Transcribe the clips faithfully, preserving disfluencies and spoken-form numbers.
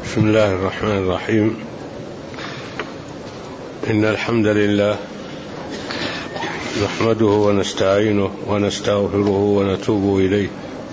بسم الله الرحمن الرحيم. إن الحمد لله نحمده ونستعينه ونستغفره ونتوب إليه،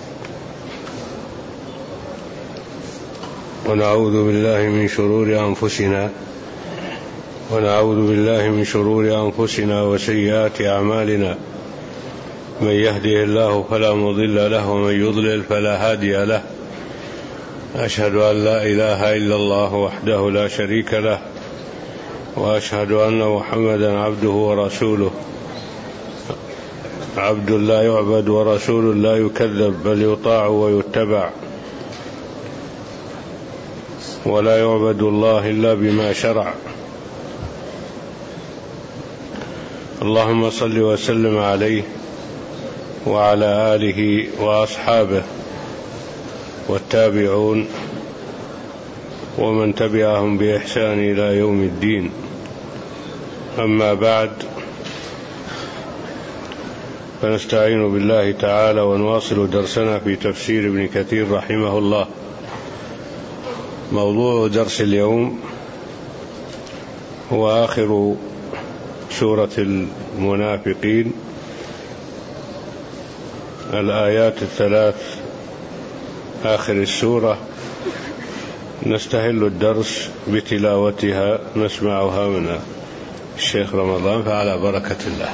ونعوذ بالله من شرور أنفسنا ونعوذ بالله من شرور أنفسنا وسيئات أعمالنا، من يهده الله فلا مضل له ومن يضلل فلا هادي له. أشهد أن لا إله إلا الله وحده لا شريك له، وأشهد أن محمدا عبده ورسوله، عبد لا يعبد ورسول لا يكذب، بل يطاع ويتبع، ولا يعبد الله إلا بما شرع. اللهم صل وسلم عليه وعلى آله وأصحابه والتابعون ومن تبعهم بإحسان إلى يوم الدين. أما بعد، فنستعين بالله تعالى ونواصل درسنا في تفسير ابن كثير رحمه الله. موضوع درس اليوم هو آخر سورة المنافقين، الآيات الثلاث آخر السورة. نستهل الدرس بتلاوتها، نسمعها من الشيخ رمضان، فعلى بركة الله.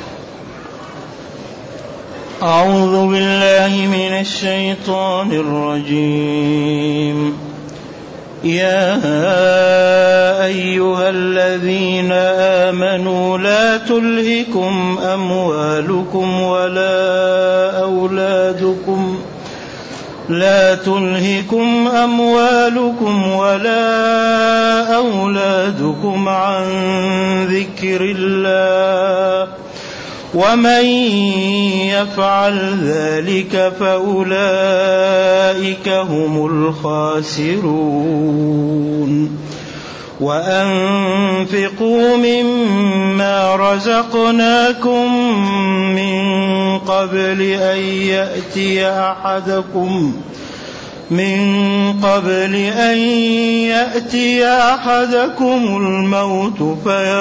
أعوذ بالله من الشيطان الرجيم. يا أيها الذين آمنوا لا تلهكم أموالكم ولا أولادكم لا تلهكم أموالكم ولا أولادكم عن ذكر الله، ومن يفعل ذلك فأولئك هم الخاسرون. وأنفقوا مما رزقناكم من قبل أن يأتي أحدكم من قبل أن يأتي أحدكم الموت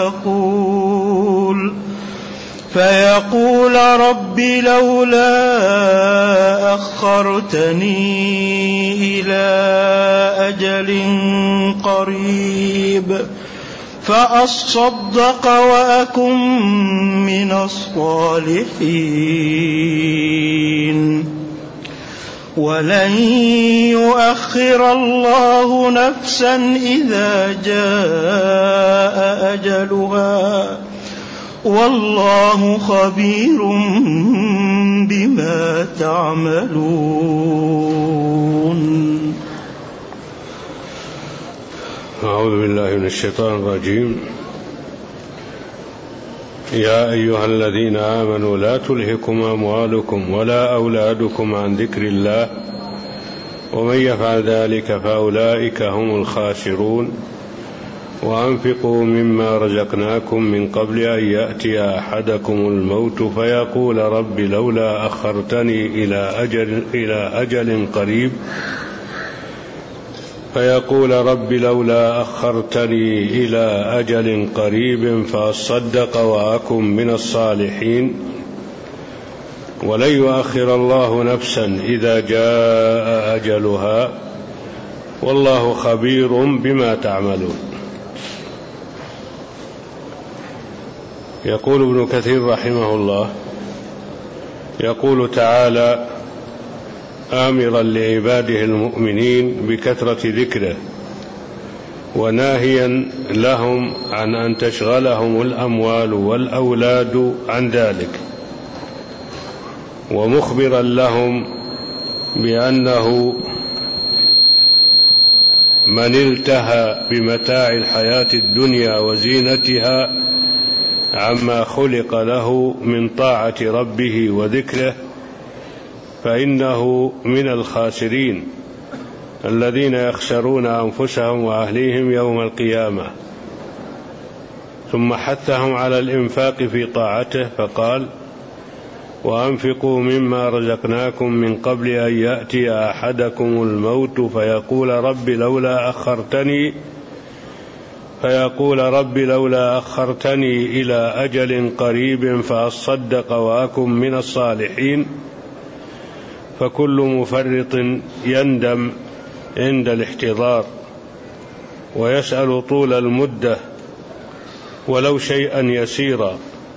فيقول فيقول رب لولا أخرتني إلى أجل قريب فأصدق وأكن من الصالحين. ولن يؤخر الله نفسا إذا جاء أجلها، والله خبير بما تعملون. أعوذ بالله من الشيطان الرجيم. يا أيها الذين آمنوا لا تلهكم أموالكم ولا أولادكم عن ذكر الله، ومن يفعل ذلك فأولئك هم الخاسرون. وأنفقوا مما رزقناكم من قبل أن يأتي أحدكم الموت فيقول رب لولا أخرتني إلى أجل, إلى أجل قريب فيقول رب لولا أخرتني إلى أجل قريب فأصدق وأكن من الصالحين. ولن يؤخر الله نفسا إذا جاء أجلها، والله خبير بما تعملون. يقول ابن كثير رحمه الله، يقول تعالى آمرا لعباده المؤمنين بكثرة ذكره، وناهيا لهم عن أن تشغلهم الأموال والأولاد عن ذلك، ومخبرا لهم بأنه من التهى بمتاع الحياة الدنيا وزينتها عما خلق له من طاعة ربه وذكره فإنه من الخاسرين الذين يخسرون أنفسهم وأهليهم يوم القيامة. ثم حثهم على الإنفاق في طاعته فقال وأنفقوا مما رزقناكم من قبل أن يأتي أحدكم الموت فيقول رب لولا أخرتني فيقول رب لولا أخرتني إلى أجل قريب فأصدق وأكن من الصالحين. فكل مفرط يندم عند الاحتضار ويسأل طول المدة ولو شيئا يسيرا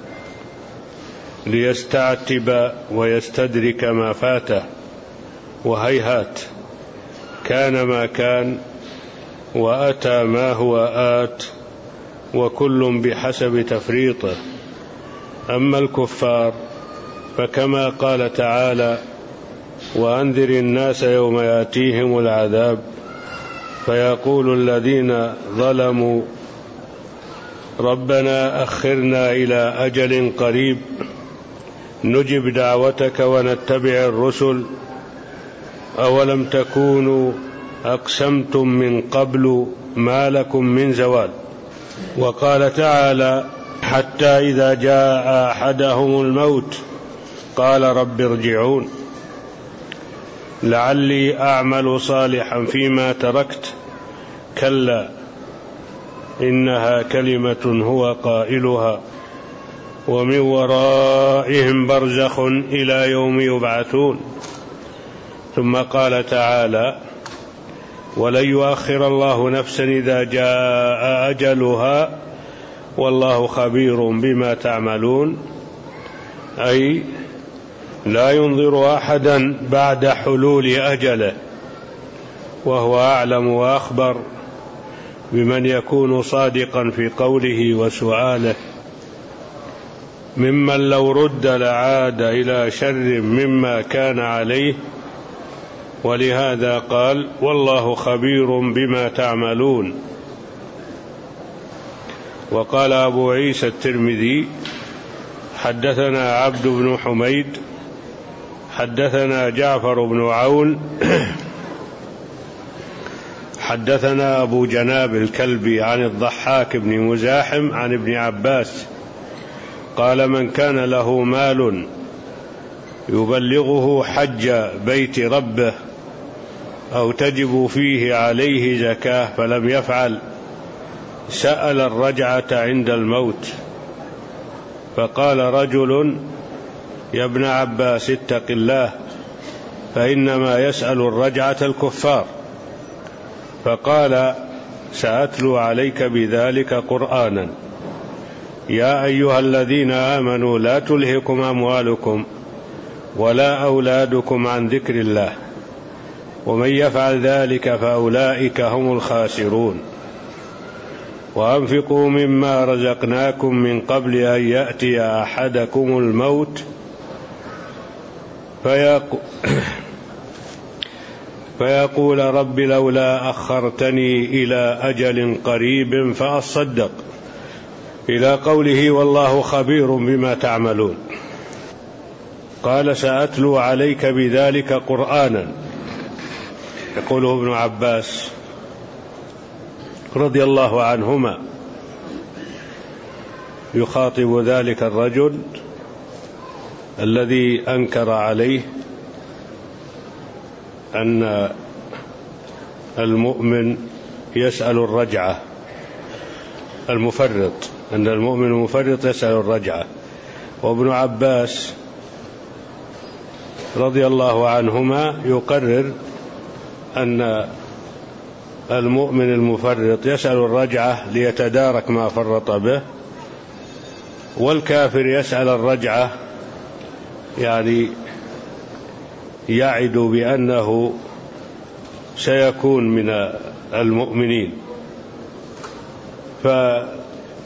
ليستعتب ويستدرك ما فاته، وهيهات كان ما كان وأتى ما هو آت، وكل بحسب تفريطه. أما الكفار فكما قال تعالى وأنذر الناس يوم يأتيهم العذاب فيقول الذين ظلموا ربنا أخرنا إلى أجل قريب نجب دعوتك ونتبع الرسل أولم تكونوا أقسمتم من قبل ما لكم من زوال. وقال تعالى حتى إذا جاء أحدهم الموت قال رب ارجعون لعلي أعمل صالحا فيما تركت كلا إنها كلمة هو قائلها ومن ورائهم برزخ إلى يوم يبعثون. ثم قال تعالى ولن يؤخر الله نفسا إذا جاء أجلها والله خبير بما تعملون، أي لا ينظر أحدا بعد حلول أجله، وهو أعلم وأخبر بمن يكون صادقا في قوله وسؤاله ممن لو رد لعاد إلى شر مما كان عليه، ولهذا قال والله خبير بما تعملون. وقال أبو عيسى الترمذي حدثنا عبد بن حميد حدثنا جعفر بن عون حدثنا أبو جناب الكلبي عن الضحاك بن مزاحم عن ابن عباس قال من كان له مال يبلغه حج بيت ربه أو تجب فيه عليه زكاة فلم يفعل سأل الرجعة عند الموت، فقال رجل يا ابن عباس اتق الله فإنما يسأل الرجعة الكفار، فقال سأتلو عليك بذلك قرآنا يا أيها الذين آمنوا لا تلهكم أموالكم ولا أولادكم عن ذكر الله ومن يفعل ذلك فأولئك هم الخاسرون. وأنفقوا مما رزقناكم من قبل أن يأتي أحدكم الموت فيقول, فيقول رب لولا أخرتني إلى أجل قريب فأصدق إلى قوله والله خبير بما تعملون. قال سأتلو عليك بذلك قرآنا. يقوله ابن عباس رضي الله عنهما يخاطب ذلك الرجل الذي أنكر عليه أن المؤمن يسأل الرجعة المفرط أن المؤمن المفرط يسأل الرجعة. وابن عباس رضي الله عنهما يقرر أن المؤمن المفرط يسأل الرجعة ليتدارك ما فرط به، والكافر يسأل الرجعة يعني يعد بأنه سيكون من المؤمنين. فابن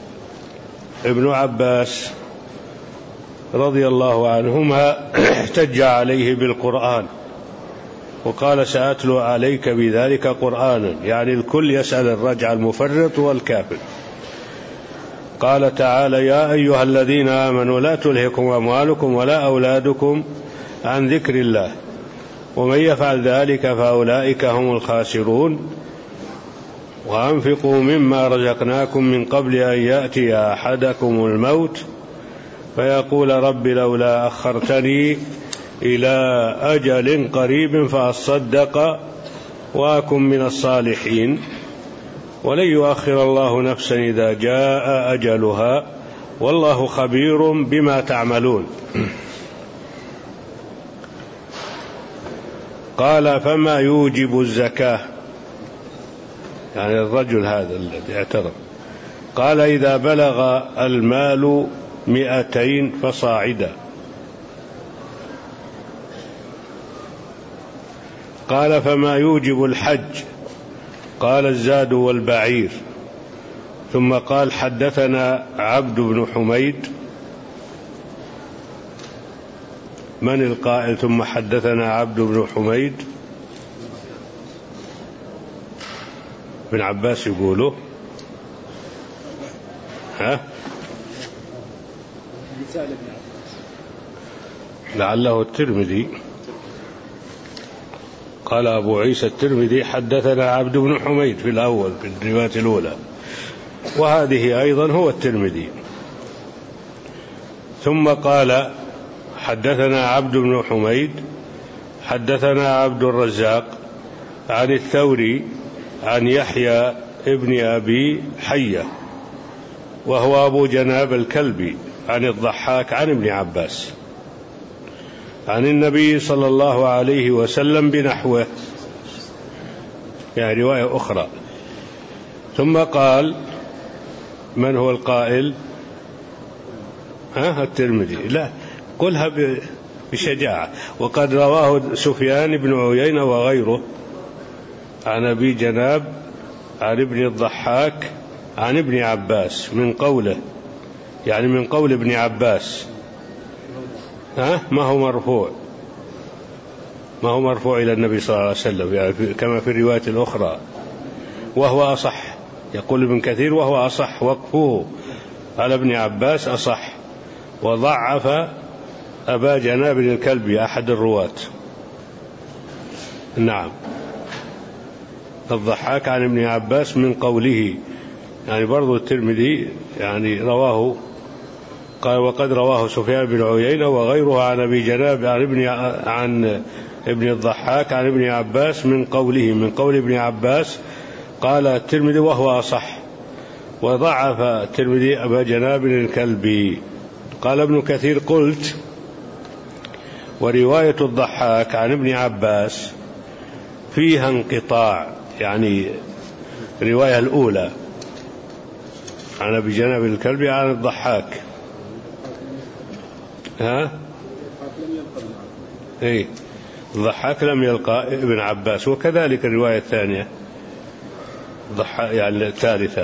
عباس رضي الله عنهما احتج عليه بالقرآن وقال سأتلو عليك بذلك قرآنا، يعني الكل يسأل الرجع المفرط والكافر. قال تعالى يا أيها الذين آمنوا لا تلهكم أموالكم ولا أولادكم عن ذكر الله ومن يفعل ذلك فأولئك هم الخاسرون. وأنفقوا مما رزقناكم من قبل أن يأتي أحدكم الموت فيقول رب لولا أخرتني إلى أجل قريب فأصدق وأكن من الصالحين. ولن يؤخر الله نفسا إذا جاء أجلها والله خبير بما تعملون. قال فما يوجب الزكاة، يعني الرجل هذا الذي اعترض، قال إذا بلغ المال مئتين فصاعدا. قال فما يوجب الحج، قال الزاد والبعير. ثم قال حدثنا عبد بن حميد. من القائل ثم حدثنا عبد بن حميد؟ ابن عباس يقوله، ها لعله الترمذي. قال أبو عيسى الترمذي حدثنا عبد بن حميد في الأول في الرواية الأولى، وهذه أيضا هو الترمذي. ثم قال حدثنا عبد بن حميد حدثنا عبد الرزاق عن الثوري عن يحيى ابن أبي حية وهو أبو جناب الكلبي عن الضحاك عن ابن عباس عن النبي صلى الله عليه وسلم بنحوه، يعني رواية أخرى. ثم قال من هو القائل؟ ها الترمذي. لا، قلها بشجاعة. وقد رواه سفيان بن عيينة وغيره عن أبي جناب عن ابن الضحاك عن ابن عباس من قوله، يعني من قول ابن عباس، ها ما هو مرفوع، ما هو مرفوع إلى النبي صلى الله عليه وسلم، يعني كما في الرواية الأخرى، وهو أصح. يقول ابن كثير وهو أصح، وقفه على ابن عباس أصح. وضعف أبا جناب الكلبي أحد الرواة. نعم، الضحاك عن ابن عباس من قوله، يعني برضو الترمذي يعني رواه، قال وقد رواه سفيان بن عيينة وغيره عن أبي جناب عن ابن عن ابن الضحاك عن ابن عباس من قوله، من قول ابن عباس. قال الترمذي وهو أصح، وضعف الترمذي أبا جناب الكلبي. قال ابن كثير قلت ورواية الضحاك عن ابن عباس فيها انقطاع، يعني الرواية الأولى عن أبي جناب الكلبي عن الضحاك، ها إيه الضحاك لم يلقى ابن عباس، وكذلك الرواية الثانية ضحاك يعني الثالثة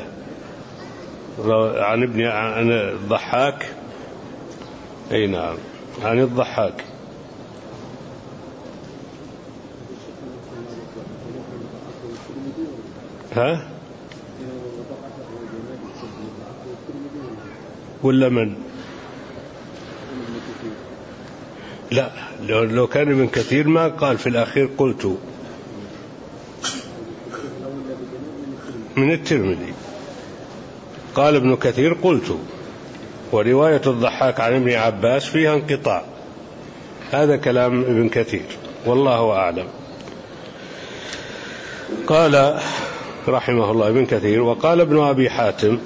عن ابن عن الضحاك، أي نعم عن الضحاك. ها ولا من؟ لا، لو كان ابن كثير ما قال في الأخير قلت، من الترمذي. قال ابن كثير قلت ورواية الضحاك عن ابن عباس فيها انقطاع. هذا كلام ابن كثير والله أعلم. قال رحمه الله ابن كثير وقال ابن أبي حاتم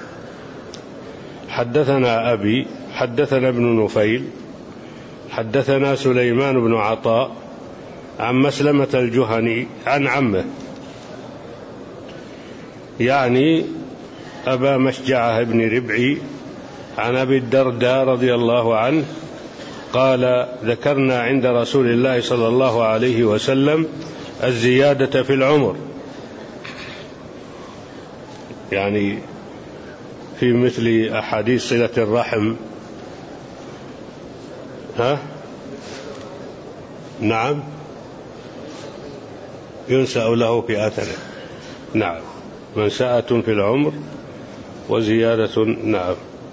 حدثنا أبي حدثنا ابن نفيل حدثنا سليمان بن عطاء عن مسلمة الجهني عن عمه، يعني أبا مشجعة بن ربعي، عن أبي الدرداء رضي الله عنه قال ذكرنا عند رسول الله صلى الله عليه وسلم الزيادة في العمر، يعني في مثل أحاديث صلة الرحم. ها نعم ينسأ له في أثره، نعم منسأة في العمر وزيادة، نعم.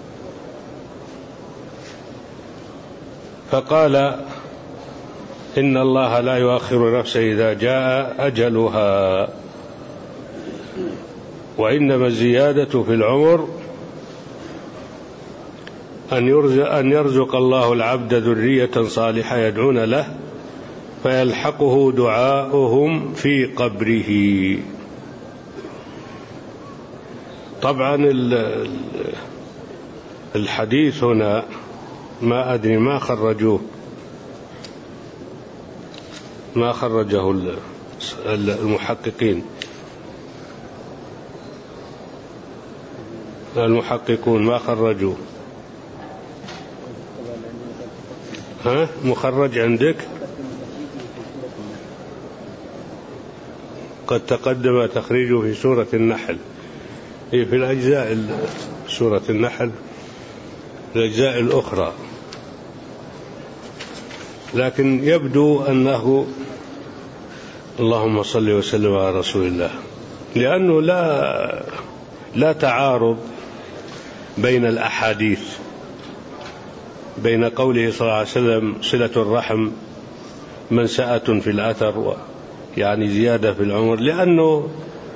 فقال إن الله لا يؤخر نفسا إذا جاء أجلها، وإنما الزيادة في العمر أن يرزق, أن يرزق الله العبد ذرية صالحة يدعون له فيلحقه دعاؤهم في قبره. طبعا الحديث هنا ما أدري ما خرجوه ما خرجه المحققين المحققون ما خرجوه. ها مخرج عندك؟ قد تقدم تخريجه في سورة النحل، في الأجزاء سورة النحل الأجزاء الأخرى، لكن يبدو أنه اللهم صل وسلم على رسول الله، لأنه لا لا تعارض بين الأحاديث، بين قوله صلى الله عليه وسلم صلة الرحم منسأة في الأثر، يعني زيادة في العمر، لأنه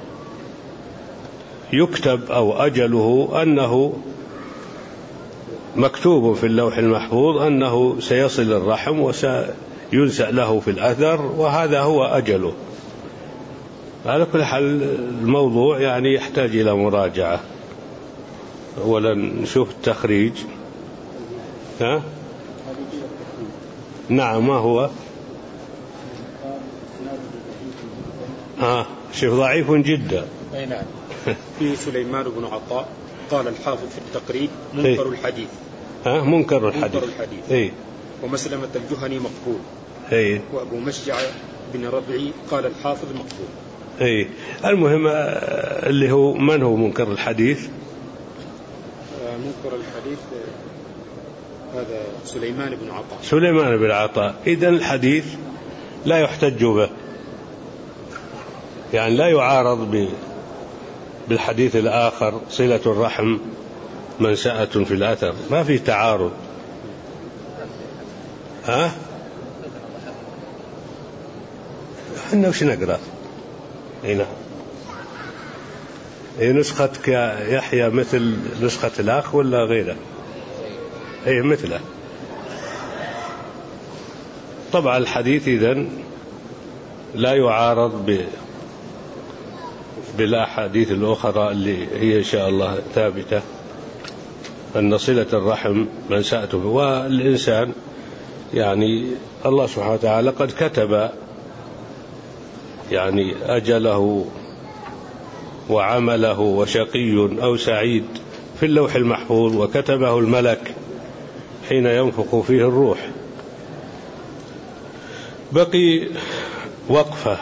يكتب أو أجله أنه مكتوب في اللوح المحفوظ أنه سيصل الرحم وسينسأ له في الأثر، وهذا هو أجله. على كل حال الموضوع يعني يحتاج إلى مراجعة. أولا نشوف التخريج. ها؟ نعم، ما هو؟ آه شوف ضعيف جدا. أي نعم. في سليمان بن عطاء قال الحافظ في التقريب منكر الحديث. ها منكر الحديث. منكر الحديث. إيه. ومسلمة الجهني مقبول. إيه. وأبو مشجع بن ربعي قال الحافظ مقبول. إيه. المهم اللي هو من هو منكر الحديث؟ آه منكر الحديث هذا سليمان بن عطاء. سليمان بن عطاء. إذن الحديث لا يحتج به، يعني لا يعارض بالحديث الآخر صلة الرحم منسأة في الأثر، ما في تعارض. ها؟ احنا وش نقرأ هنا؟ هي نسختك يا يحيى مثل نسخة الأخ ولا غيره؟ هي مثله. طبعا الحديث إذن لا يعارض ب بالأحاديث الأخرى اللي هي إن شاء الله ثابتة، أن صلة الرحم منسأته. والإنسان يعني الله سبحانه وتعالى قد كتب يعني أجله وعمله وشقي أو سعيد في اللوح المحفوظ، وكتبه الملك حين ينفخ فيه الروح. بقي وقفة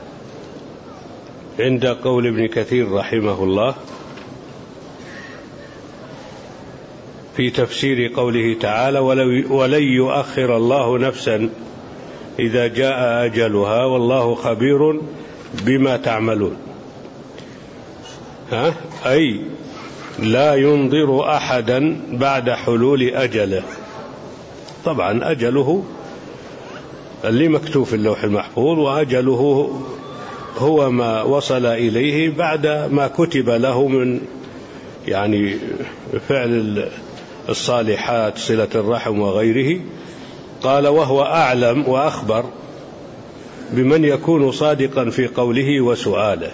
عند قول ابن كثير رحمه الله في تفسير قوله تعالى ولن يؤخر الله نفسا إذا جاء أجلها والله خبير بما تعملون. ها؟ أي لا ينظر أحدا بعد حلول أجله. طبعا أجله اللي مكتوب في اللوح المحفوظ، وأجله هو ما وصل إليه بعد ما كتب له من يعني فعل الصالحات صلة الرحم وغيره. قال وهو أعلم وأخبر بمن يكون صادقا في قوله وسؤاله،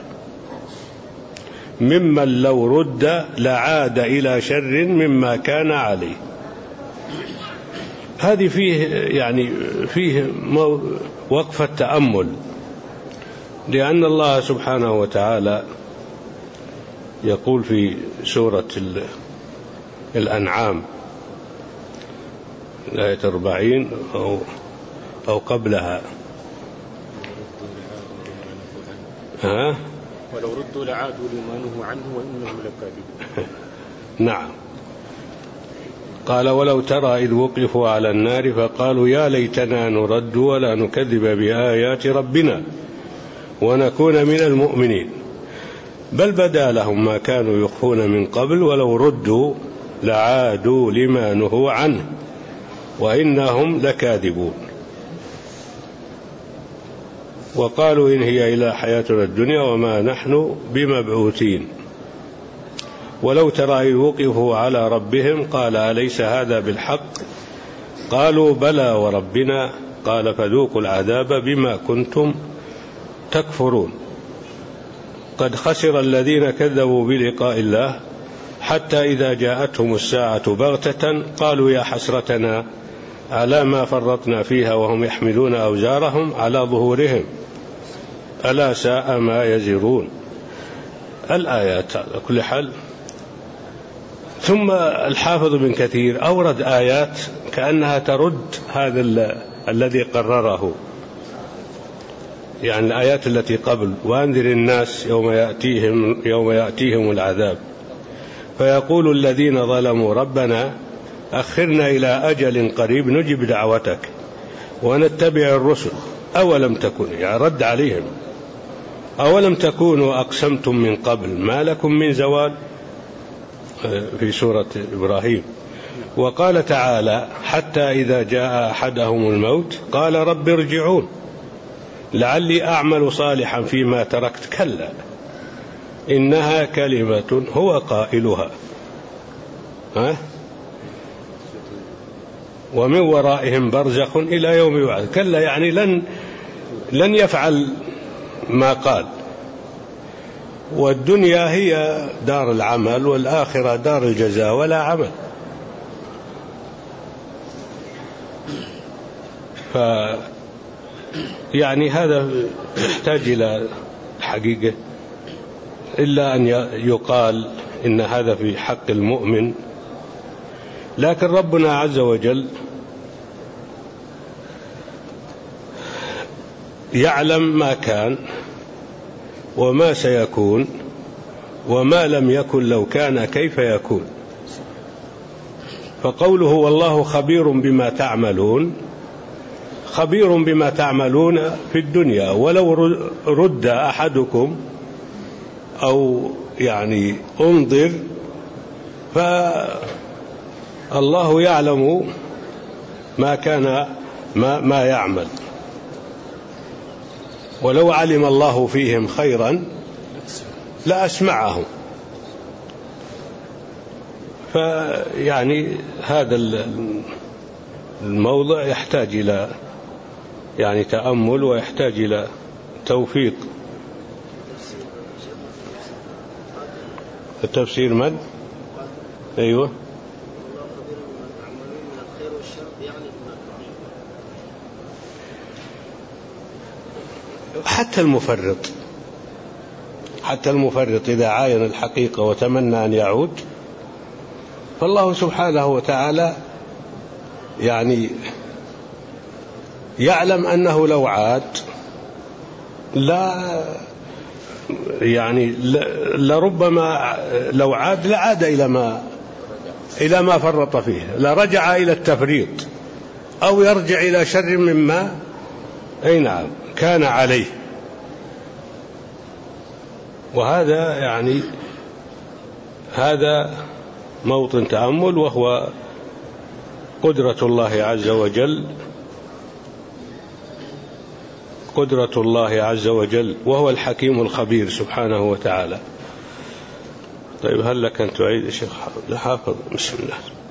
ممن لو رد لعاد إلى شر مما كان عليه. هذه فيه يعني فيه وقفة تأمل، لأن الله سبحانه وتعالى يقول في سورة الأنعام الآية أربعين أو, أو قبلها، ها؟ ولو ردوا لعادوا لما نهوا عنه وإنهم لكاذبون. نعم. قال ولو ترى إذ وقفوا على النار فقالوا يا ليتنا نرد ولا نكذب بآيات ربنا ونكون من المؤمنين بل بدا لهم ما كانوا يخفون من قبل ولو ردوا لعادوا لما نهوا عنه وإنهم لكاذبون. وقالوا إن هي إلا حياتنا الدنيا وما نحن بمبعوثين ولو ترى وقفوا على ربهم قال أليس هذا بالحق قالوا بلى وربنا قال فذوقوا العذاب بما كنتم تكفرون قد خسر الذين كذبوا بلقاء الله حتى إذا جاءتهم الساعة بغتة قالوا يا حسرتنا على ما فرطنا فيها وهم يحملون أوزارهم على ظهورهم ألا ساء ما يزرون. الآيات على كل حال. ثم الحافظ بن كثير أورد آيات كأنها ترد هذا الذي قرره، يعني الآيات التي قبل وأنذر الناس يوم يأتيهم, يوم يأتيهم العذاب فيقول الذين ظلموا ربنا أخرنا إلى أجل قريب نجب دعوتك ونتبع الرسل أولم تكن، يعني رد عليهم، أولم تكونوا أقسمتم من قبل ما لكم من زوال في سورة إبراهيم. وقال تعالى حتى إذا جاء أحدهم الموت قال رب ارجعون لعلي أعمل صالحا فيما تركت كلا إنها كلمة هو قائلها ها ومن ورائهم برزخ إلى يوم يبعث. كلا يعني لن لن يفعل ما قال. والدنيا هي دار العمل والآخرة دار الجزاء ولا عمل. ف يعني هذا يحتاج إلى حقيقة، إلا أن يقال إن هذا في حق المؤمن، لكن ربنا عز وجل يعلم ما كان وما سيكون وما لم يكن لو كان كيف يكون. فقوله والله خبير بما تعملون، خبير بما تعملون في الدنيا، ولو رد أحدكم أو يعني انظر فالله يعلم ما كان ما, ما يعمل. ولو علم الله فيهم خيرا لأسمعهم. فيعني هذا الموضع يحتاج إلى يعني تأمل ويحتاج إلى توفيق. التفسير من؟ أيوة حتى المفرط حتى المفرط إذا عاين الحقيقة وتمنى أن يعود فالله سبحانه وتعالى يعني يعلم أنه لو عاد لا يعني لربما لو عاد لعاد إلى ما إلى ما فرط فيه، لرجع إلى التفريط أو يرجع إلى شر مما أي نعم كان عليه. وهذا يعني هذا موطن تأمل، وهو قدرة الله عز وجل قدرة الله عز وجل وهو الحكيم الخبير سبحانه وتعالى. طيب هل لك أن تعيد يا شيخ حافظ؟ بسم الله.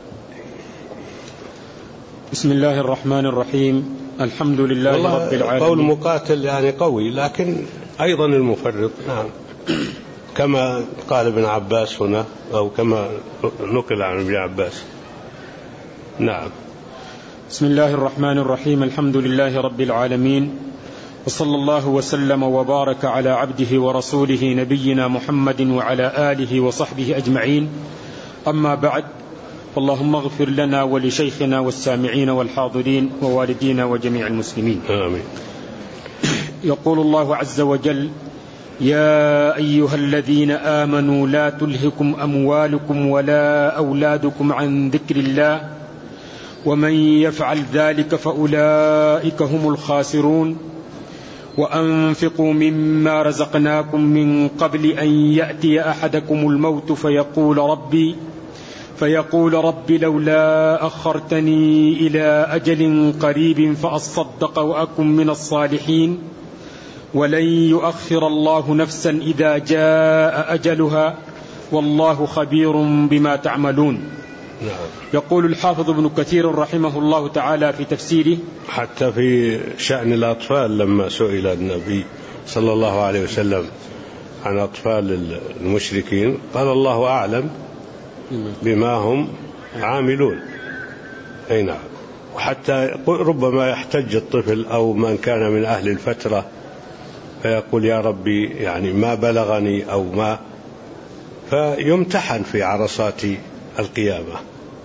بسم الله الرحمن الرحيم. الحمد لله رب العالمين. قول مقاتل يعني قوي، لكن أيضا المفرط نعم كما قال ابن عباس هنا أو كما نقل عن ابن عباس. نعم. بسم الله الرحمن الرحيم. الحمد لله رب العالمين، وصلى الله وسلم وبارك على عبده ورسوله نبينا محمد وعلى آله وصحبه أجمعين. أما بعد، اللهم اغفر لنا ولشيخنا والسامعين والحاضرين ووالدينا وجميع المسلمين آمين. يقول الله عز وجل: يا أيها الذين آمنوا لا تلهكم أموالكم ولا أولادكم عن ذكر الله ومن يفعل ذلك فأولئك هم الخاسرون وأنفقوا مما رزقناكم من قبل أن يأتي أحدكم الموت فيقول ربي فيقول رب لولا أخرتني إلى أجل قريب فأصدق وأكن من الصالحين ولن يؤخر الله نفسا إذا جاء أجلها والله خبير بما تعملون. نعم. يقول الحافظ ابن كثير رحمه الله تعالى في تفسيره: حتى في شأن الأطفال لما سئل النبي صلى الله عليه وسلم عن أطفال المشركين قال الله أعلم بما هم عاملون. أي نعم. وحتى ربما يحتج الطفل أو من كان من أهل الفترة فيقول يا ربي يعني ما بلغني أو ما، فيمتحن في عرصات القيامة،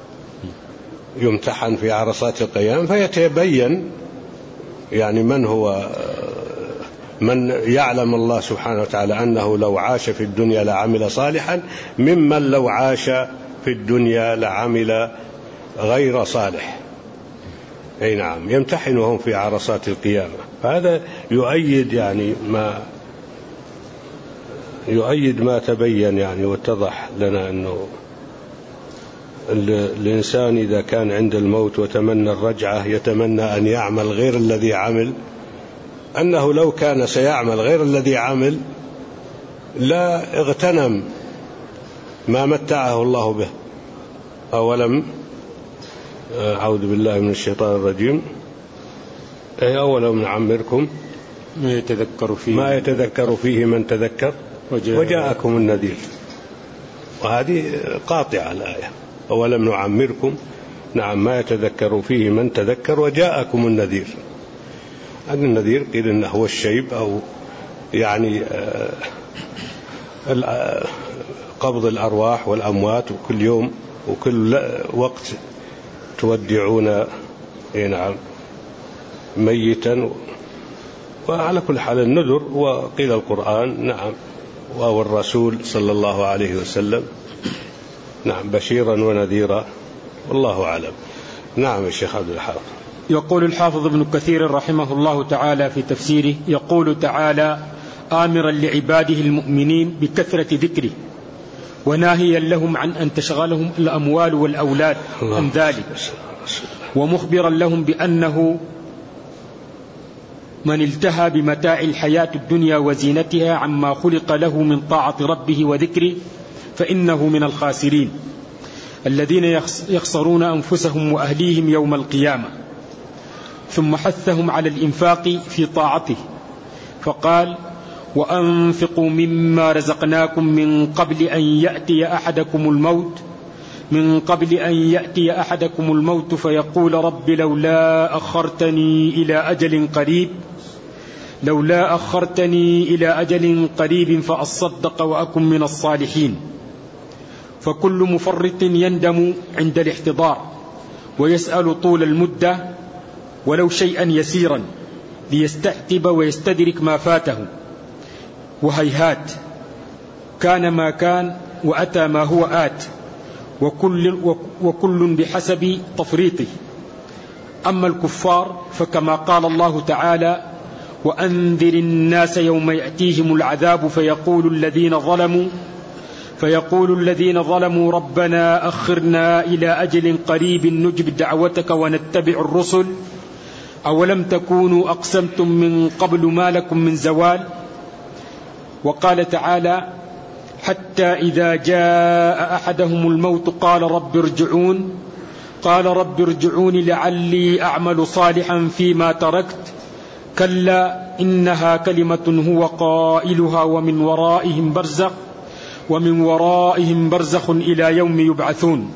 يمتحن في عرصات القيامة فيتبين يعني من هو، من يعلم الله سبحانه وتعالى أنه لو عاش في الدنيا لعمل صالحا ممن لو عاش في الدنيا لعمل غير صالح. أي نعم. يمتحنهم في عرصات القيامة. فهذا يؤيد يعني ما يؤيد ما تبين يعني واتضح لنا أنه الإنسان إذا كان عند الموت وتمنى الرجعة يتمنى أن يعمل غير الذي عمل، أنه لو كان سيعمل غير الذي عمل لا اغتنم ما متعه الله به. أولم أعوذ بالله من الشيطان الرجيم أي أولم نعمركم ما يتذكر فيه ما يتذكر فيه من تذكر وجاءكم النذير. وهذه قاطعة الآية، أولم نعمركم نعم ما يتذكر فيه من تذكر وجاءكم النذير. أن النذير قيل إنه هو الشيب أو يعني قبض الأرواح والأموات، وكل يوم وكل وقت تودعون نعم ميتا. وعلى كل حال النذر وقيل القرآن نعم وهو الرسول صلى الله عليه وسلم نعم بشيرا ونذيرا، والله أعلم. نعم الشيخ عبد الحافظ. يقول الحافظ ابن كثير رحمه الله تعالى في تفسيره: يقول تعالى آمرا لعباده المؤمنين بكثرة ذكره وناهيا لهم عن أن تشغلهم الأموال والأولاد عن ذلك، ومخبرا لهم بأنه من التهى بمتاع الحياة الدنيا وزينتها عما خلق له من طاعة ربه وذكره فإنه من الخاسرين الذين يخسرون أنفسهم وأهليهم يوم القيامة. ثم حثهم على الإنفاق في طاعته فقال: وأنفقوا مما رزقناكم من قبل أن يأتي أحدكم الموت من قبل أن يأتي أحدكم الموت فيقول رب لولا أخرتني إلى أجل قريب لولا أخرتني إلى أجل قريب فأصدق وأكن من الصالحين. فكل مفرط يندم عند الاحتضار ويسأل طول المدة ولو شيئا يسيرا ليستعتب ويستدرك ما فاته، وهيهات كان ما كان وأتى ما هو آت، وكل, وكل بحسب تفريطه. أما الكفار فكما قال الله تعالى: وأنذر الناس يوم يأتيهم العذاب فيقول الذين ظلموا فيقول الذين ظلموا ربنا أخرنا إلى أجل قريب نجب دعوتك ونتبع الرسل أولم تكونوا أقسمتم من قبل ما لكم من زوال. وقال تعالى: حتى إذا جاء أحدهم الموت قال رب ارجعون قال رب ارجعون لعلي أعمل صالحا فيما تركت كلا إنها كلمة هو قائلها ومن ورائهم برزخ ومن ورائهم برزخ إلى يوم يبعثون.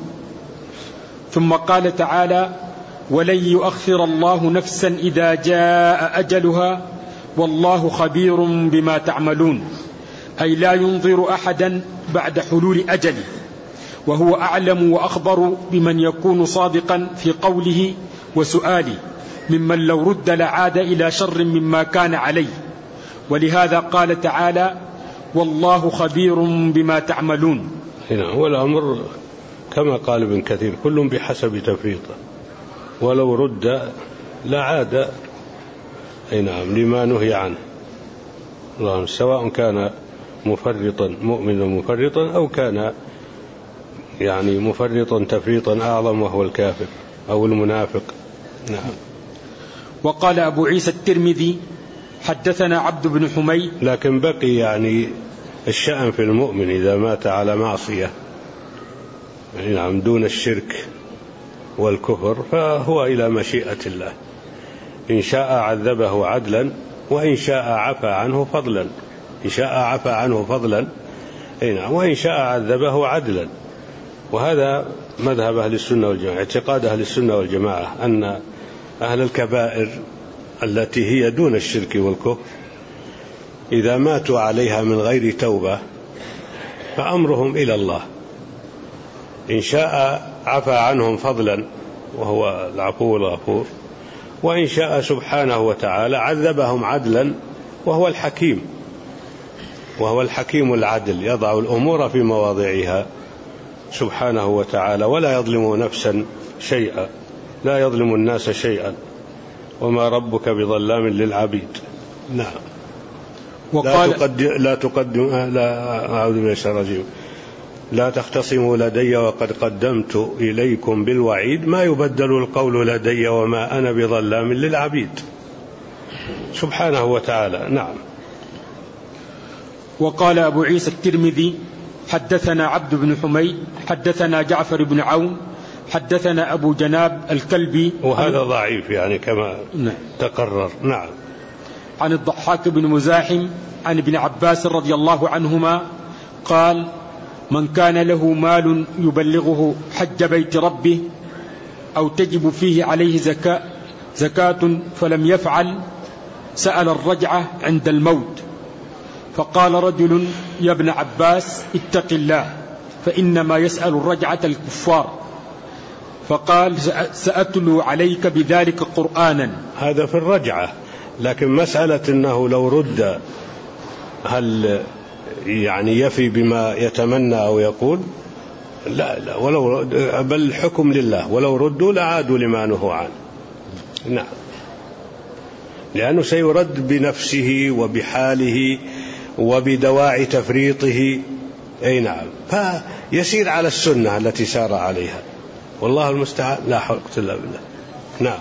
ثم قال تعالى: ولن يؤخر الله نفسا إذا جاء أجلها والله خبير بما تعملون، أي لا ينظر أحدا بعد حلول أجله، وهو أعلم وأخبر بمن يكون صادقا في قوله وسؤاله ممن لو رد لعاد إلى شر مما كان عليه. ولهذا قال تعالى: والله خبير بما تعملون. هنا هو الأمر كما قال ابن كثير كل بحسب تفريطه، ولو رد لعاد أي نعم لما نهي عنه، سواء كان مفرطا مؤمنا مفرطا أو كان يعني مفرطا تفريطا أعظم وهو الكافر أو المنافق. نعم. وقال أبو عيسى الترمذي: حدثنا عبد بن حميد. لكن بقي يعني الشأن في المؤمن إذا مات على معصية نعم دون الشرك والكفر فهو إلى مشيئة الله، إن شاء عذبه عدلا وإن شاء عفى عنه فضلا، إن شاء عفى عنه فضلا وإن شاء عذبه عدلا. وهذا مذهب أهل السنة والجماعة، اعتقاد أهل السنة والجماعة أن أهل الكبائر التي هي دون الشرك والكفر إذا ماتوا عليها من غير توبة فأمرهم إلى الله، إن شاء عفى عنهم فضلا وهو العفو الغفور، وإن شاء سبحانه وتعالى عذبهم عدلا وهو الحكيم، وهو الحكيم العدل يضع الأمور في مواضعها سبحانه وتعالى ولا يظلم نفسا شيئا، لا يظلم الناس شيئا، وما ربك بظلام للعبيد. نعم. لا تقدم لا تقدم لا أعوذ بالله من الشيطان الرجيم لا تختصموا لدي وقد قدمت إليكم بالوعيد ما يبدل القول لدي وما أنا بظلام للعبيد سبحانه وتعالى. نعم. وقال أبو عيسى الترمذي حدثنا عبد بن حميد حدثنا جعفر بن عون حدثنا أبو جناب الكلبي، وهذا ضعيف يعني كما نعم. تقرر. نعم. عن الضحاك بن مزاحم عن ابن عباس رضي الله عنهما قال من كان له مال يبلغه حج بيت ربه أو تجب فيه عليه زكاة, زكاة فلم يفعل سأل الرجعة عند الموت، فقال رجل يا ابن عباس اتق الله فإنما يسأل الرجعة الكفار، فقال سأتلو عليك بذلك قرآنا. هذا في الرجعة، لكن مسألة أنه لو رد هل يعني يفي بما يتمنى أو يقول؟ لا لا، ولو بل الحكم لله، ولو ردوا لعادوا لما نهوا عنه. نعم. لأنه سيرد بنفسه وبحاله وبدواعي تفريطه. أي نعم. فيسير على السنة التي سار عليها، والله المستعان، لا حول إلا بالله. نعم.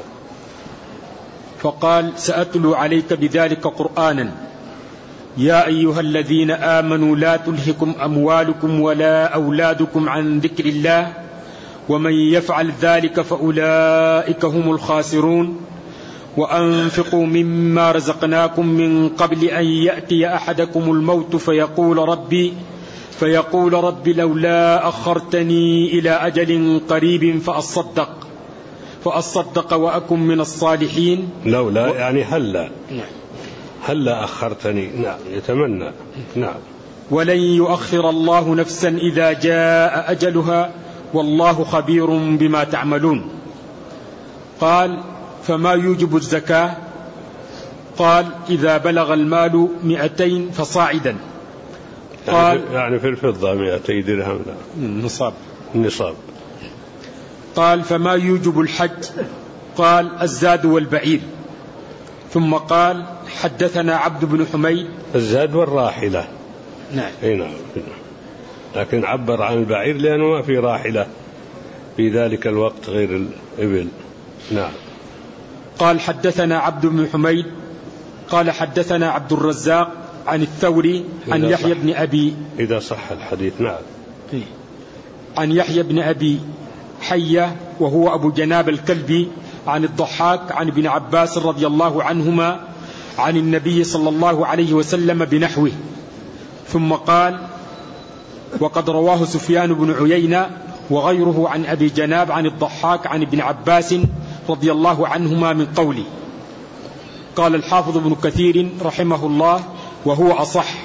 فقال سأتلو عليك بذلك قرآنا يا أيها الذين آمنوا لا تلهكم أموالكم ولا أولادكم عن ذكر الله ومن يفعل ذلك فأولئك هم الخاسرون وأنفقوا مما رزقناكم من قبل أن يأتي أحدكم الموت فيقول ربي فيقول ربي لولا أخرتني إلى أجل قريب فأصدق فأصدق وأكن من الصالحين. لولا يعني هلا هلا أخرتني. نعم. يتمنى. نعم. ولن يؤخر الله نفسا إذا جاء أجلها والله خبير بما تعملون. قال فما يوجب الزكاة؟ قال إذا بلغ المال مئتين فصاعدا. قال يعني في الفضة مئتي درهم. النصاب. النصاب. قال فما يوجب الحج؟ قال الزاد والبعير. ثم قال حدثنا عبد بن حميد. الزاد والراحلة. نعم. اي نعم. لكن عبر عن البعير لأنه ما في راحلة في ذلك الوقت غير الإبل. نعم. قال حدثنا عبد بن حميد قال حدثنا عبد الرزاق عن الثوري عن يحيى بن أبي إذا صح الحديث. نعم. عن يحيى بن أبي حية وهو أبو جناب الكلبي عن الضحاك عن ابن عباس رضي الله عنهما عن النبي صلى الله عليه وسلم بنحوه. ثم قال وقد رواه سفيان بن عيينة وغيره عن أبي جناب عن الضحاك عن ابن عباس رضي الله عنهما من قوله. قال الحافظ ابن كثير رحمه الله وهو أصح،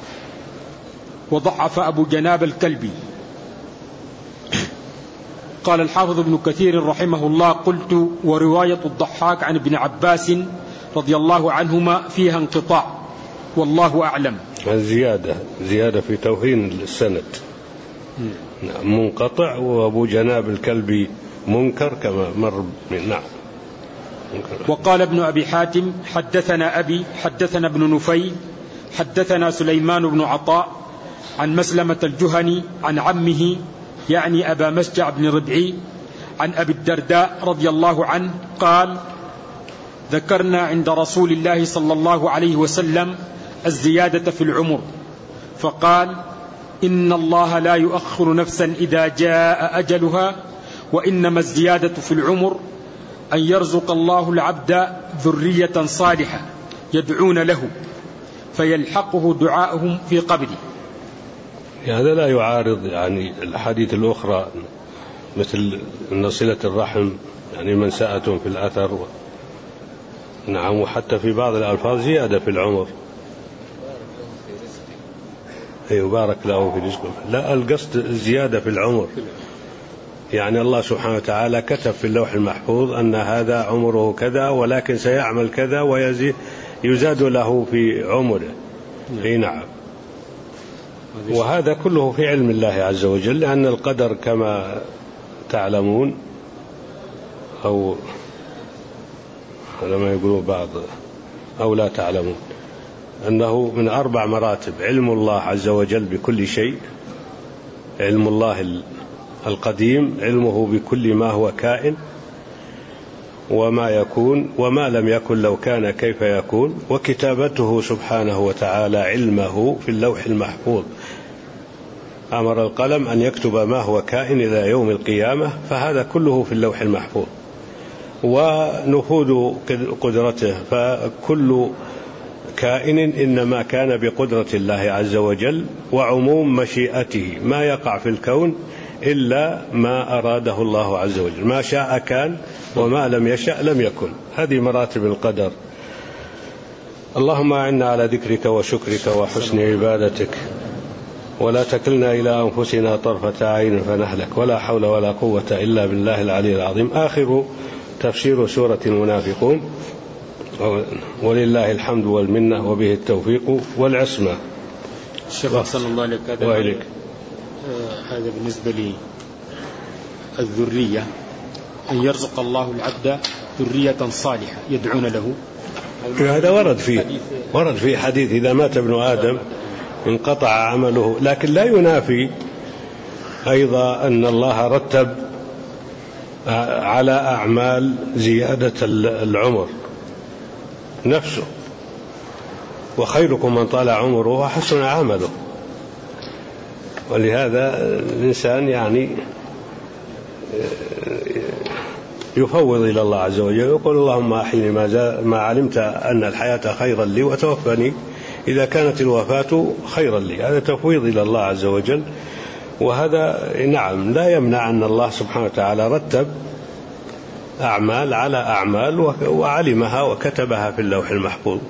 وضعف أبو جناب الكلبي. قال الحافظ ابن كثير رحمه الله قلت ورواية الضحاك عن ابن عباس رضي الله عنهما فيها انقطاع والله أعلم. زيادة زيادة في توهين السند. منقطع، وأبو جناب الكلبي منكر كما مر من. نعم. وقال ابن أبي حاتم حدثنا أبي حدثنا ابن نفيل حدثنا سليمان بن عطاء عن مسلمة الجهني عن عمه يعني أبا مسجع بن ربعي عن أبي الدرداء رضي الله عنه قال ذكرنا عند رسول الله صلى الله عليه وسلم الزيادة في العمر فقال: إن الله لا يؤخر نفسا إذا جاء أجلها، وإنما الزيادة في العمر أن يرزق الله العبد ذرية صالحة يدعون له فيلحقه دعاؤهم في قبره. هذا لا يعارض يعني الحديث الأخرى مثل أن صلة الرحم يعني منسأة في الأثر، نعم، وحتى في بعض الألفاظ زيادة في العمر، يبارك له في رزقه. لا، القصد الزيادة في العمر، يعني الله سبحانه وتعالى كتب في اللوح المحفوظ أن هذا عمره كذا ولكن سيعمل كذا ويزاد له في عمره. أي نعم. وهذا كله في علم الله عز وجل، لأن القدر كما تعلمون أو لما يقولوا بعض أو لا تعلمون أنه من أربع مراتب: علم الله عز وجل بكل شيء، علم الله القديم، علمه بكل ما هو كائن وما يكون وما لم يكن لو كان كيف يكون، وكتابته سبحانه وتعالى علمه في اللوح المحفوظ. أمر القلم أن يكتب ما هو كائن إلى يوم القيامة، فهذا كله في اللوح المحفوظ. ونفوذ قدرته، فكل كائن إنما كان بقدرة الله عز وجل، وعموم مشيئته، ما يقع في الكون إلا ما أراده الله عز وجل، ما شاء كان وما لم يشأ لم يكن. هذه مراتب القدر. اللهم أعنا على ذكرك وشكرك وحسن عبادتك، ولا تكلنا إلى أنفسنا طرفة عين فنهلك، ولا حول ولا قوة إلا بالله العلي العظيم. آخر تفسير سورة المنافقون، ولله الحمد والمنة وبه التوفيق والعصمة. الشيخ أحسن الله لك، وإليك. آه هذا بالنسبة لي الذرية، أن يرزق الله العبد ذرية صالحة يدعون له. هذا ورد فيه ورد في حديث: إذا مات ابن آدم انقطع عمله، لكن لا ينافي أيضا أن الله رتب على أعمال زيادة العمر نفسه، وخيركم من طال عمره وحسن عمله. ولهذا الإنسان يعني يفوض إلى الله عز وجل، يقول: اللهم أحيني ما, ما علمت أن الحياة خيرا لي، وتوفني إذا كانت الوفاة خيرا لي. هذا تفويض إلى الله عز وجل. وهذا نعم لا يمنع أن الله سبحانه وتعالى رتب أعمال على أعمال وعلمها وكتبها في اللوح المحفوظ.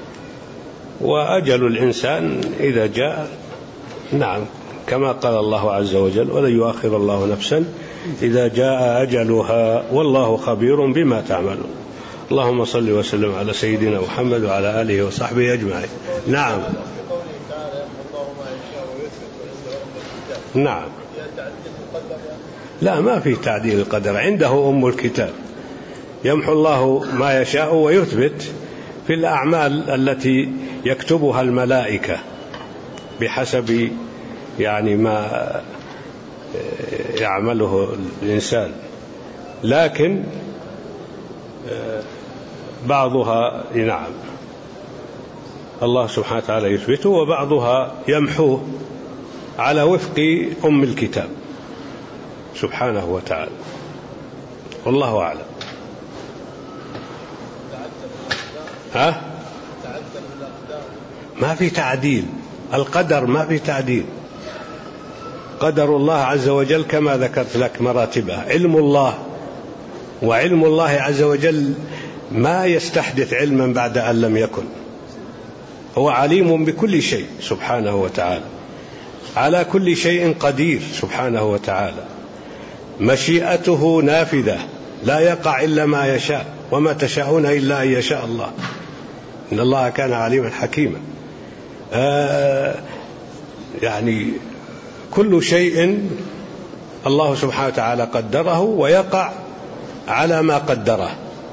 وأجل الإنسان إذا جاء، نعم، كما قال الله عز وجل: ولن يؤخر الله نفسا إذا جاء أجلها والله خبير بما تعملون. اللهم صل وسلم على سيدنا محمد وعلى آله وصحبه أجمعين. نعم نعم لا، ما في تعديل القدر، عنده أم الكتاب، يمحو الله ما يشاء ويثبت في الأعمال التي يكتبها الملائكة بحسب يعني ما يعمله الإنسان، لكن بعضها نعم الله سبحانه وتعالى يثبته، وبعضها يمحوه على وفق أم الكتاب سبحانه وتعالى. والله أعلم. ها؟ ما في تعديل القدر، ما في تعديل. قدر الله عز وجل كما ذكرت لك مراتبه: علم الله، وعلم الله عز وجل ما يستحدث علما بعد أن لم يكن، هو عليم بكل شيء سبحانه وتعالى، على كل شيء قدير سبحانه وتعالى. مشيئته نافذة، لا يقع إلا ما يشاء، وما تشاءون إلا أن يشاء الله، إن الله كان عليما حكيما. آه يعني كل شيء الله سبحانه وتعالى قدره ويقع على ما قدره،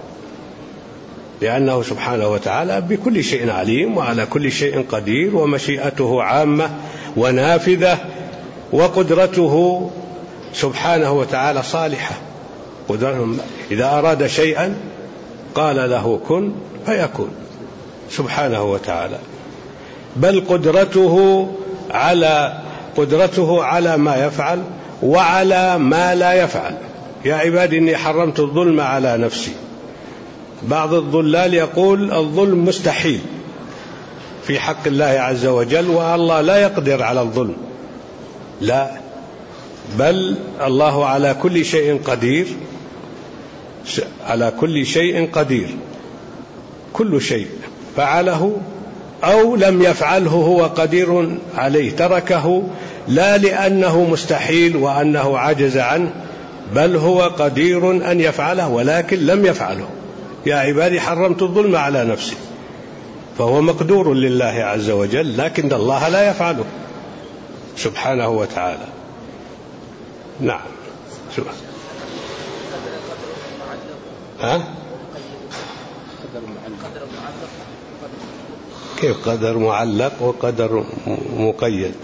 لأنه سبحانه وتعالى بكل شيء عليم وعلى كل شيء قدير، ومشيئته عامة ونافذة، وقدرته سبحانه وتعالى صالحة. إذا أراد شيئا قال له كن فيكون سبحانه وتعالى، بل قدرته على قدرته على ما يفعل وعلى ما لا يفعل. يا عبادي إني حرمت الظلم على نفسي. بعض الضلال يقول الظلم مستحيل في حق الله عز وجل، والله لا يقدر على الظلم. لا، بل الله على كل شيء قدير، على كل شيء قدير. كل شيء فعله أو لم يفعله هو قدير عليه، تركه لا لأنه مستحيل وأنه عجز عنه، بل هو قدير أن يفعله ولكن لم يفعله. يا عبادي حرمت الظلم على نفسي، فهو مقدور لله عز وجل، لكن الله لا يفعله سبحانه وتعالى. نعم. شوف. ها؟ كيف قدر معلق وقدر مقيد؟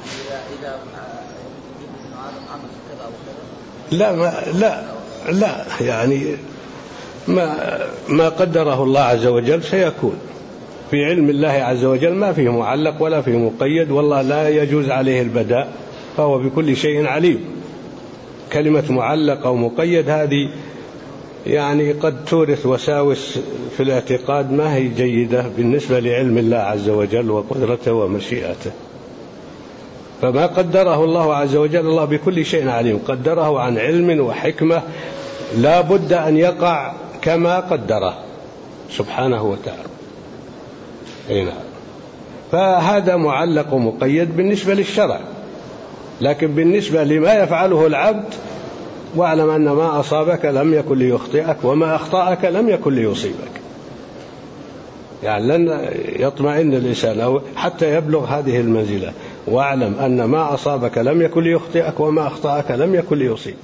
لا ما لا لا يعني ما ما قدره الله عز وجل سيكون. في علم الله عز وجل ما فيه معلق ولا فيه مقيد، والله لا يجوز عليه البداء، فهو بكل شيء عليم. كلمة معلق أو مقيد هذه يعني قد تورث وساوس في الاعتقاد ما هي جيدة بالنسبة لعلم الله عز وجل وقدرته ومشيئته. فما قدره الله عز وجل، الله بكل شيء عليم، قدره عن علم وحكمة لا بد أن يقع كما قدره سبحانه وتعالى. هنا فهذا معلق ومقيد بالنسبة للشرع، لكن بالنسبة لما يفعله العبد، واعلم أن ما أصابك لم يكن ليخطئك وما أخطأك لم يكن ليصيبك. يعني لن يطمئن الإنسان حتى يبلغ هذه المنزلة، واعلم أن ما أصابك لم يكن ليخطئك وما أخطأك لم يكن ليصيبك.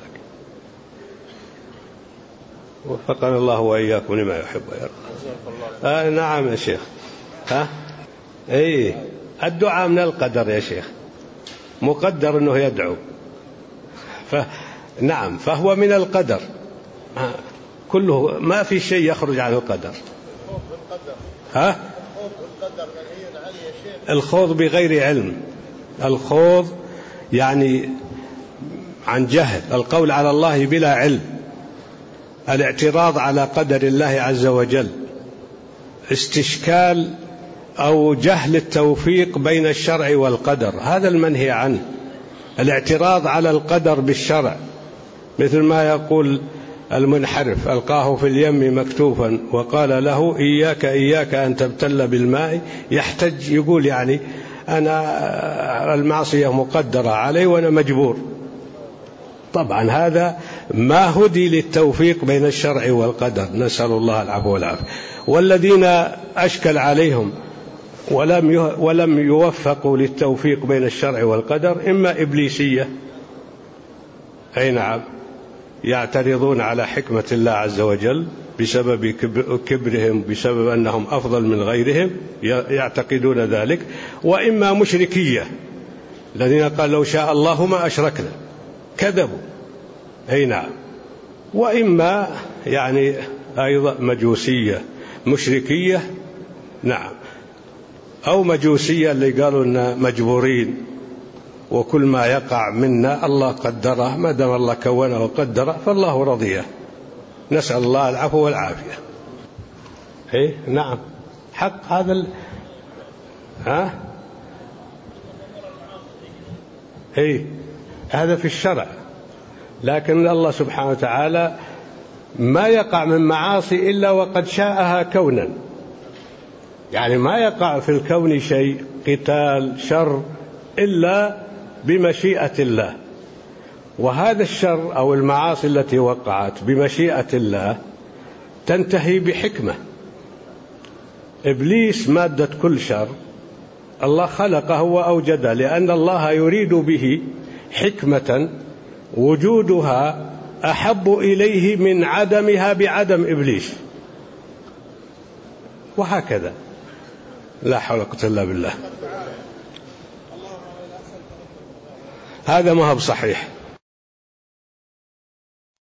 وفقنا الله وإياكم لما يحب ويرضى. آه نعم يا شيخ. ها اي الدعاء من القدر يا شيخ، مقدر انه يدعو، فنعم فهو من القدر كله، ما في شيء يخرج عن القدر. ها الخوض بغير علم، الخوض يعني عن جهل، القول على الله بلا علم، الاعتراض على قدر الله عز وجل، استشكال أو جهل التوفيق بين الشرع والقدر، هذا المنهي عنه. الاعتراض على القدر بالشرع، مثل ما يقول المنحرف ألقاه في اليم مكتوفا وقال له إياك إياك أن تبتل بالماء، يحتج يقول يعني أنا المعصية مقدرة علي وأنا مجبور. طبعا هذا ما هدي للتوفيق بين الشرع والقدر، نسأل الله العفو والعافية. والذين أشكل عليهم ولم ولم يوفقوا للتوفيق بين الشرع والقدر إما إبليسية، أي نعم، يعترضون على حكمة الله عز وجل بسبب كبرهم، بسبب أنهم أفضل من غيرهم، يعتقدون ذلك. وإما مشركية، الذين قال لو شاء الله ما أشركنا، كذبوا، أي نعم. وإما يعني أيضا مجوسية، مشركية، نعم، أو مجوسية اللي قالوا إننا مجبورين وكل ما يقع منا الله قدره، ما دام الله كونه وقدره فالله رضيه، نسأل الله العفو والعافية. إيه نعم حق هذا ال... ها إيه هذا في الشرع، لكن الله سبحانه وتعالى ما يقع من معاصي إلا وقد شاءها كونا، يعني ما يقع في الكون شيء قتال شر إلا بمشيئة الله. وهذا الشر أو المعاصي التي وقعت بمشيئة الله تنتهي بحكمة. إبليس مادة كل شر الله خلقه وأوجده، لأن الله يريد به حكمة وجودها أحب إليه من عدمها بعدم إبليس، وهكذا. لا حول ولا قوة إلا بالله. هذا ما هو بصحيح.